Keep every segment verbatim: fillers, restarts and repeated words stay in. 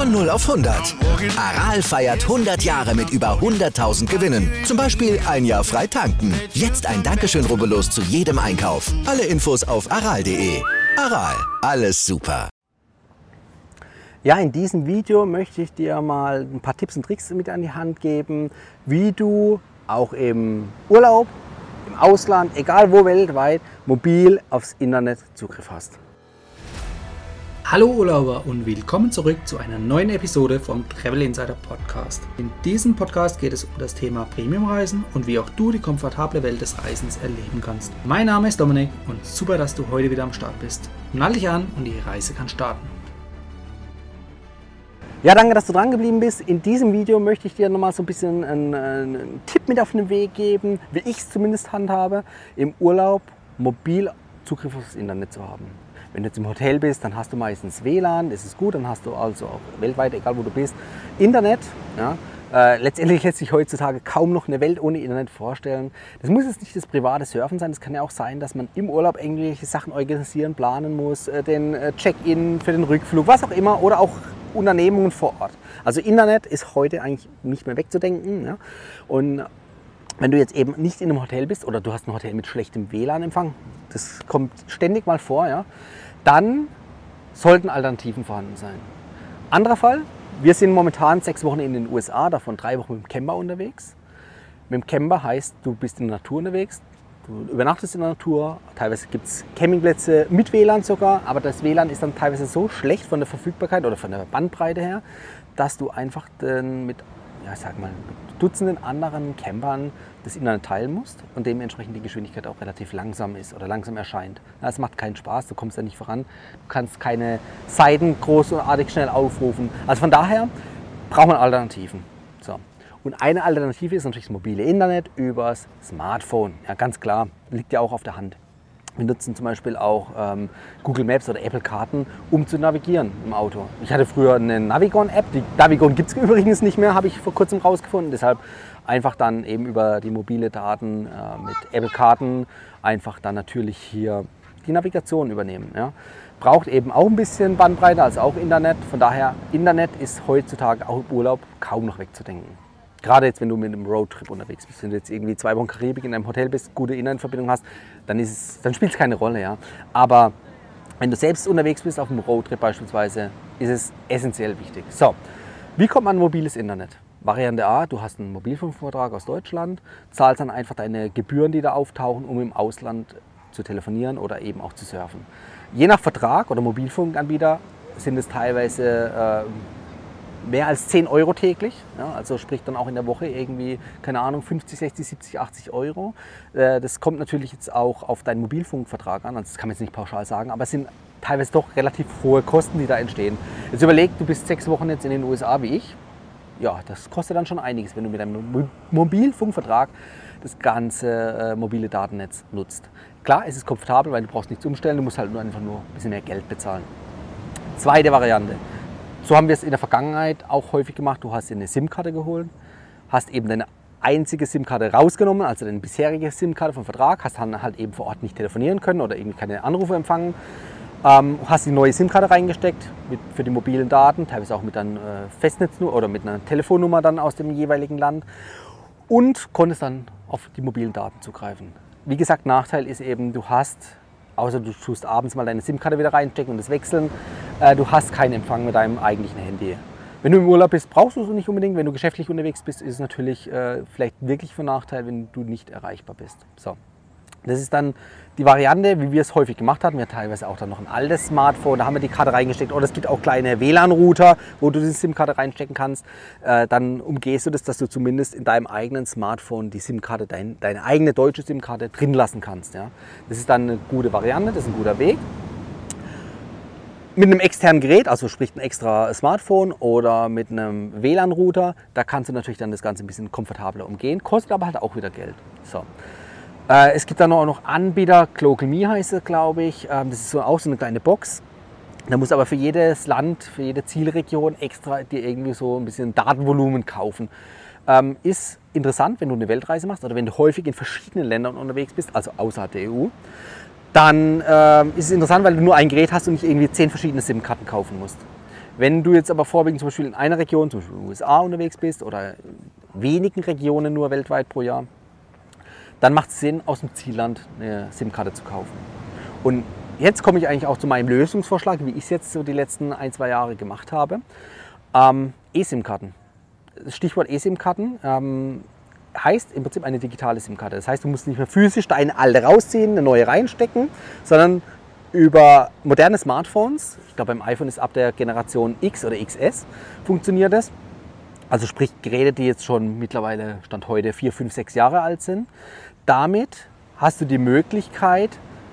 Von null auf hundert. Aral feiert hundert Jahre mit über hunderttausend Gewinnen. Zum Beispiel ein Jahr frei tanken. Jetzt ein Dankeschön, rubbellos zu jedem Einkauf. Alle Infos auf aral punkt de. Aral, alles super. Ja, in diesem Video möchte ich dir mal ein paar Tipps und Tricks mit an die Hand geben, wie du auch im Urlaub, im Ausland, egal wo weltweit, mobil aufs Internet Zugriff hast. Hallo Urlauber und willkommen zurück zu einer neuen Episode vom Travel Insider Podcast. In diesem Podcast geht es um das Thema Premiumreisen und wie auch du die komfortable Welt des Reisens erleben kannst. Mein Name ist Dominik und super, dass du heute wieder am Start bist. Nall dich an und die Reise kann starten. Ja, danke, dass du dran geblieben bist. In diesem Video möchte ich dir nochmal so ein bisschen einen, einen Tipp mit auf den Weg geben, wie ich es zumindest handhabe, im Urlaub mobil Zugriff aufs Internet zu haben. Wenn du jetzt im Hotel bist, dann hast du meistens W L A N, das ist gut, dann hast du also auch weltweit, egal wo du bist, Internet. Ja. Äh, letztendlich lässt sich heutzutage kaum noch eine Welt ohne Internet vorstellen. Das muss jetzt nicht das private Surfen sein, das kann ja auch sein, dass man im Urlaub irgendwelche Sachen organisieren, planen muss, äh, den äh, Check-in für den Rückflug, was auch immer, oder auch Unternehmungen vor Ort. Also Internet ist heute eigentlich nicht mehr wegzudenken. Ja. Und wenn du jetzt eben nicht in einem Hotel bist oder du hast ein Hotel mit schlechtem W L A N-Empfang, das kommt ständig mal vor, ja, dann sollten Alternativen vorhanden sein. Anderer Fall, wir sind momentan sechs Wochen in den U S A, davon drei Wochen mit dem Camper unterwegs. Mit dem Camper heißt, du bist in der Natur unterwegs, du übernachtest in der Natur, teilweise gibt es Campingplätze mit W L A N sogar, aber das W L A N ist dann teilweise so schlecht von der Verfügbarkeit oder von der Bandbreite her, dass du einfach mit, ja, ich sag mal, mit Dutzenden anderen Campern das Internet teilen musst und dementsprechend die Geschwindigkeit auch relativ langsam ist oder langsam erscheint. Es macht keinen Spaß, du kommst da nicht voran, du kannst keine Seiten großartig schnell aufrufen. Also von daher braucht man Alternativen. So. Und eine Alternative ist natürlich das mobile Internet übers Smartphone. Ja, ganz klar, liegt ja auch auf der Hand. Wir nutzen zum Beispiel auch ähm, Google Maps oder Apple Karten, um zu navigieren im Auto. Ich hatte früher eine Navigon-App, die Navigon gibt es übrigens nicht mehr, habe ich vor kurzem rausgefunden. Deshalb einfach dann eben über die mobile Daten äh, mit Apple Karten einfach dann natürlich hier die Navigation übernehmen. Ja. Braucht eben auch ein bisschen Bandbreite, also auch Internet. Von daher, Internet ist heutzutage auch im Urlaub kaum noch wegzudenken. Gerade jetzt, wenn du mit einem Roadtrip unterwegs bist, wenn du jetzt irgendwie zwei Wochen Karibik in einem Hotel bist, gute Internetverbindung hast, dann, ist es, dann spielt es keine Rolle. Ja. Aber wenn du selbst unterwegs bist, auf einem Roadtrip beispielsweise, ist es essentiell wichtig. So, wie kommt man an mobiles Internet? Variante A, du hast einen Mobilfunkvertrag aus Deutschland, zahlst dann einfach deine Gebühren, die da auftauchen, um im Ausland zu telefonieren oder eben auch zu surfen. Je nach Vertrag oder Mobilfunkanbieter sind es teilweise äh, mehr als zehn Euro täglich, ja, also sprich dann auch in der Woche irgendwie, keine Ahnung, fünfzig, sechzig, siebzig, achtzig Euro. Äh, das kommt natürlich jetzt auch auf deinen Mobilfunkvertrag an, also das kann man jetzt nicht pauschal sagen, aber es sind teilweise doch relativ hohe Kosten, die da entstehen. Jetzt überleg, du bist sechs Wochen jetzt in den U S A wie ich, ja, das kostet dann schon einiges, wenn du mit deinem Mobilfunkvertrag das ganze äh, mobile Datennetz nutzt. Klar, es ist komfortabel, weil du brauchst nichts umstellen, du musst halt nur einfach nur ein bisschen mehr Geld bezahlen. Zweite Variante. So haben wir es in der Vergangenheit auch häufig gemacht. Du hast dir eine SIM-Karte geholt, hast eben deine einzige SIM-Karte rausgenommen, also deine bisherige SIM-Karte vom Vertrag, hast dann halt eben vor Ort nicht telefonieren können oder irgendwie keine Anrufe empfangen, ähm, hast die neue SIM-Karte reingesteckt mit, für die mobilen Daten, teilweise auch mit einer äh, Festnetznummer oder mit einer Telefonnummer dann aus dem jeweiligen Land und konntest dann auf die mobilen Daten zugreifen. Wie gesagt, Nachteil ist eben, du hast, außer du tust abends mal deine SIM-Karte wieder reinstecken und das wechseln, du hast keinen Empfang mit deinem eigentlichen Handy. Wenn du im Urlaub bist, brauchst du es nicht unbedingt. Wenn du geschäftlich unterwegs bist, ist es natürlich äh, vielleicht wirklich von Nachteil, wenn du nicht erreichbar bist. So. Das ist dann die Variante, wie wir es häufig gemacht hatten. Wir hatten teilweise auch dann noch ein altes Smartphone, da haben wir die Karte reingesteckt. Oder es gibt auch kleine W L A N-Router, wo du die SIM-Karte reinstecken kannst. Äh, dann umgehst du das, dass du zumindest in deinem eigenen Smartphone die SIM-Karte, dein, deine eigene deutsche SIM-Karte drin lassen kannst. Ja. Das ist dann eine gute Variante, das ist ein guter Weg. Mit einem externen Gerät, also sprich ein extra Smartphone oder mit einem W L A N-Router, da kannst du natürlich dann das Ganze ein bisschen komfortabler umgehen, kostet aber halt auch wieder Geld. So. Äh, es gibt dann auch noch Anbieter, GlocalMe heißt es, glaube ich, ähm, das ist so, auch so eine kleine Box. Da musst du aber für jedes Land, für jede Zielregion extra dir irgendwie so ein bisschen Datenvolumen kaufen. Ähm, ist interessant, wenn du eine Weltreise machst oder wenn du häufig in verschiedenen Ländern unterwegs bist, also außerhalb der E U. Dann äh, ist es interessant, weil du nur ein Gerät hast und nicht irgendwie zehn verschiedene SIM-Karten kaufen musst. Wenn du jetzt aber vorwiegend zum Beispiel in einer Region, zum Beispiel in den U S A unterwegs bist oder in wenigen Regionen nur weltweit pro Jahr, dann macht es Sinn, aus dem Zielland eine SIM-Karte zu kaufen. Und jetzt komme ich eigentlich auch zu meinem Lösungsvorschlag, wie ich es jetzt so die letzten ein, zwei Jahre gemacht habe. Ähm, eSIM-Karten. Stichwort eSIM-Karten ähm, heißt im Prinzip eine digitale SIM-Karte. Das heißt, du musst nicht mehr physisch deine alte rausziehen, eine neue reinstecken, sondern über moderne Smartphones, ich glaube beim iPhone ist ab der Generation X oder X S, funktioniert das. Also sprich Geräte, die jetzt schon mittlerweile Stand heute vier, fünf, sechs Jahre alt sind. Damit hast du die Möglichkeit,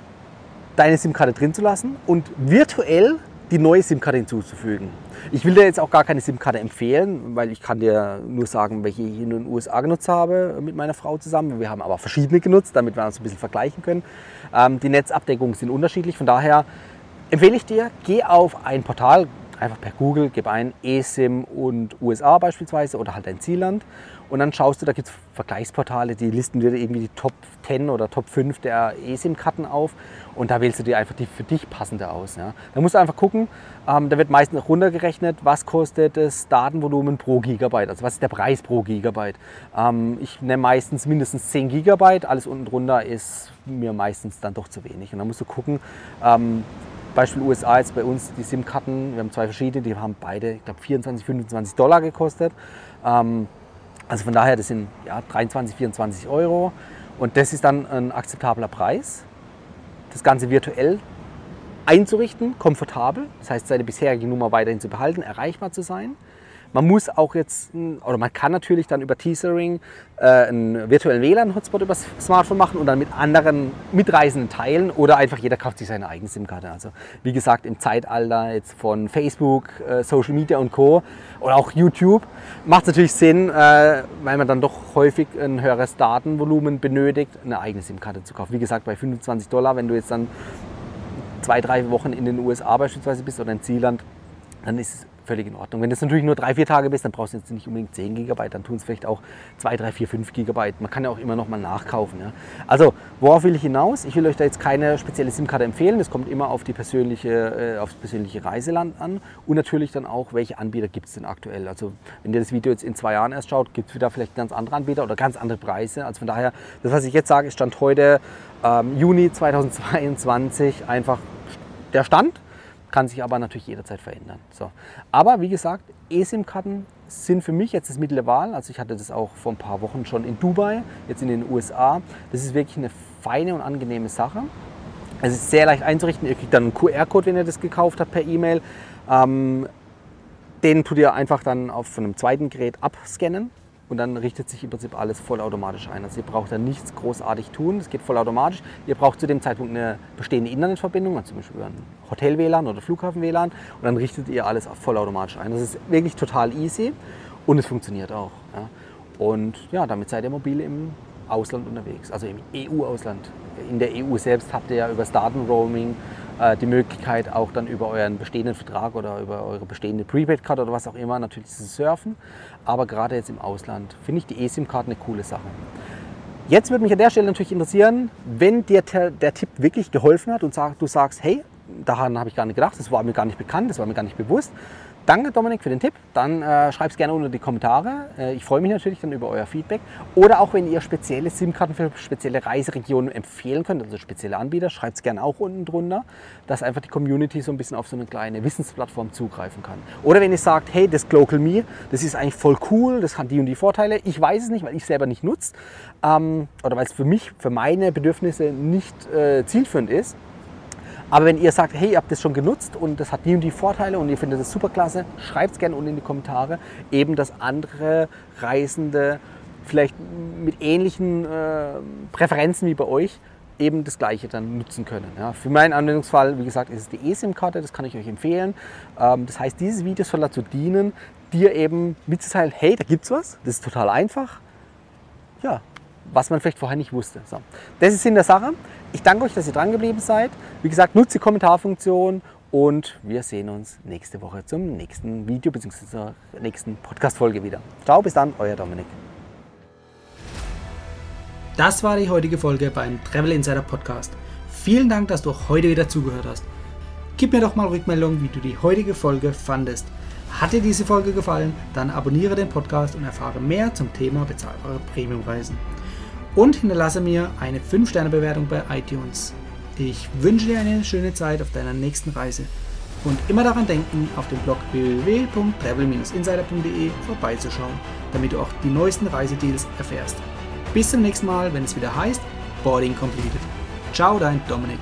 deine SIM-Karte drin zu lassen und virtuell die neue SIM-Karte hinzuzufügen. Ich will dir jetzt auch gar keine SIM-Karte empfehlen, weil ich kann dir nur sagen, welche ich in den U S A genutzt habe mit meiner Frau zusammen. Wir haben aber verschiedene genutzt, damit wir uns ein bisschen vergleichen können. Ähm, die Netzabdeckungen sind unterschiedlich, von daher empfehle ich dir, geh auf ein Portal, einfach per Google, gib ein eSIM und U S A beispielsweise oder halt ein Zielland und dann schaust du, da gibt es Vergleichsportale, die listen dir irgendwie die Top zehn oder Top fünf der eSIM-Karten auf und da wählst du dir einfach die für dich passende aus. Ja. Da musst du einfach gucken, ähm, da wird meistens runtergerechnet, was kostet das Datenvolumen pro Gigabyte, also was ist der Preis pro Gigabyte. Ähm, ich nehme meistens mindestens zehn Gigabyte, alles unten drunter ist mir meistens dann doch zu wenig und dann musst du gucken, ähm, Beispiel U S A jetzt bei uns die SIM-Karten, wir haben zwei verschiedene, die haben beide, ich glaube, vierundzwanzig, fünfundzwanzig Dollar gekostet. Ähm, also von daher, das sind ja, dreiundzwanzig, vierundzwanzig Euro und das ist dann ein akzeptabler Preis. Das Ganze virtuell einzurichten, komfortabel, das heißt seine bisherige Nummer weiterhin zu behalten, erreichbar zu sein. Man muss auch jetzt, oder man kann natürlich dann über Tethering äh, einen virtuellen W L A N-Hotspot über das Smartphone machen und dann mit anderen Mitreisenden teilen oder einfach jeder kauft sich seine eigene SIM-Karte. Also wie gesagt, im Zeitalter jetzt von Facebook, äh, Social Media und Co. oder auch YouTube macht es natürlich Sinn, äh, weil man dann doch häufig ein höheres Datenvolumen benötigt, eine eigene SIM-Karte zu kaufen. Wie gesagt, bei fünfundzwanzig Dollar, wenn du jetzt dann zwei, drei Wochen in den U S A beispielsweise bist oder in Zielland, dann ist es völlig in Ordnung. Wenn du natürlich nur drei, vier Tage bist, dann brauchst du jetzt nicht unbedingt zehn Gigabyte, dann tun es vielleicht auch zwei, drei, vier, fünf Gigabyte. Man kann ja auch immer noch mal nachkaufen. Ja. Also, worauf will ich hinaus? Ich will euch da jetzt keine spezielle SIM-Karte empfehlen. Das kommt immer auf, die persönliche, äh, auf das persönliche Reiseland an und natürlich dann auch, welche Anbieter gibt es denn aktuell. Also, wenn ihr das Video jetzt in zwei Jahren erst schaut, gibt es wieder vielleicht ganz andere Anbieter oder ganz andere Preise. Also von daher, das, was ich jetzt sage, ist Stand heute ähm, Juni zweitausendzweiundzwanzig einfach der Stand. Kann sich aber natürlich jederzeit verändern. So. Aber wie gesagt, eSIM-Karten sind für mich jetzt das Mittel der Wahl. Also ich hatte das auch vor ein paar Wochen schon in Dubai, jetzt in den U S A. Das ist wirklich eine feine und angenehme Sache. Es ist sehr leicht einzurichten. Ihr kriegt dann einen Q R-Code, wenn ihr das gekauft habt, per E-Mail. Ähm, den tut ihr einfach dann auf einem zweiten Gerät abscannen. Und dann richtet sich im Prinzip alles vollautomatisch ein. Also ihr braucht da nichts großartig tun, es geht vollautomatisch. Ihr braucht zu dem Zeitpunkt eine bestehende Internetverbindung, also zum Beispiel über ein Hotel-W L A N oder Flughafen-W L A N. Und dann richtet ihr alles vollautomatisch ein. Das ist wirklich total easy und es funktioniert auch. Ja. Und ja, damit seid ihr mobil im Ausland unterwegs, also im E U-Ausland. In der E U selbst habt ihr ja über das Datenroaming äh, die Möglichkeit, auch dann über euren bestehenden Vertrag oder über eure bestehende Prepaid-Card oder was auch immer natürlich zu surfen. Aber gerade jetzt im Ausland finde ich die eSIM-Karte eine coole Sache. Jetzt würde mich an der Stelle natürlich interessieren, wenn dir der, der Tipp wirklich geholfen hat und sag, du sagst, hey, daran habe ich gar nicht gedacht, das war mir gar nicht bekannt, das war mir gar nicht bewusst. Danke Dominik für den Tipp, dann äh, schreib es gerne unter die Kommentare. Äh, ich freue mich natürlich dann über euer Feedback. Oder auch wenn ihr spezielle SIM-Karten für spezielle Reiseregionen empfehlen könnt, also spezielle Anbieter, schreibt es gerne auch unten drunter, dass einfach die Community so ein bisschen auf so eine kleine Wissensplattform zugreifen kann. Oder wenn ihr sagt, hey, das Glocal Me, das ist eigentlich voll cool, das hat die und die Vorteile. Ich weiß es nicht, weil ich es selber nicht nutze ähm, oder weil es für mich, für meine Bedürfnisse nicht äh, zielführend ist. Aber wenn ihr sagt, hey, ihr habt das schon genutzt und das hat die und die Vorteile und ihr findet das super klasse, schreibt es gerne unten in die Kommentare, eben dass andere Reisende vielleicht mit ähnlichen äh, Präferenzen wie bei euch eben das Gleiche dann nutzen können. Ja, für meinen Anwendungsfall, wie gesagt, ist es die eSIM-Karte, das kann ich euch empfehlen. Ähm, das heißt, dieses Video soll dazu dienen, dir eben mitzuteilen, hey, da gibt's was, das ist total einfach. Ja, was man vielleicht vorher nicht wusste. So. Das ist Sinn der Sache. Ich danke euch, dass ihr dran geblieben seid. Wie gesagt, nutzt die Kommentarfunktion und wir sehen uns nächste Woche zum nächsten Video bzw. zur nächsten Podcast-Folge wieder. Ciao, bis dann, euer Dominik. Das war die heutige Folge beim Travel Insider Podcast. Vielen Dank, dass du auch heute wieder zugehört hast. Gib mir doch mal Rückmeldung, wie du die heutige Folge fandest. Hat dir diese Folge gefallen, dann abonniere den Podcast und erfahre mehr zum Thema bezahlbare Premiumreisen. Und hinterlasse mir eine fünf Sterne Bewertung bei iTunes. Ich wünsche dir eine schöne Zeit auf deiner nächsten Reise. Und immer daran denken, auf dem Blog w w w punkt travel Bindestrich insider punkt d e vorbeizuschauen, damit du auch die neuesten Reisedeals erfährst. Bis zum nächsten Mal, wenn es wieder heißt Boarding Completed. Ciao, dein Dominik.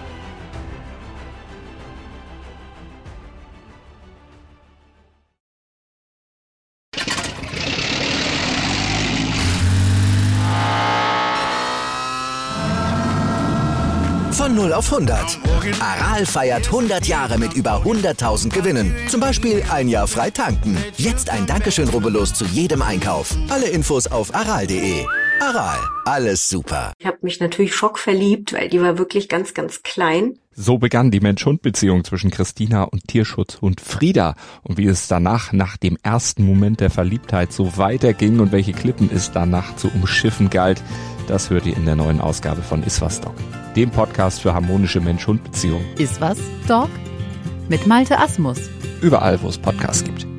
Von null auf hundert. Aral feiert hundert Jahre mit über hunderttausend Gewinnen. Zum Beispiel ein Jahr frei tanken. Jetzt ein Dankeschön, rubbellos zu jedem Einkauf. Alle Infos auf aral punkt de. Aral, alles super. Ich habe mich natürlich schockverliebt, weil die war wirklich ganz, ganz klein. So begann die Mensch-Hund-Beziehung zwischen Christina und Tierschutzhund Frieda. Und wie es danach, nach dem ersten Moment der Verliebtheit, so weiterging und welche Klippen es danach zu umschiffen galt, das hört ihr in der neuen Ausgabe von Iswas Dog, dem Podcast für harmonische Mensch-Hund-Beziehungen. Iswas Dog mit Malte Asmus. Überall, wo es Podcasts gibt.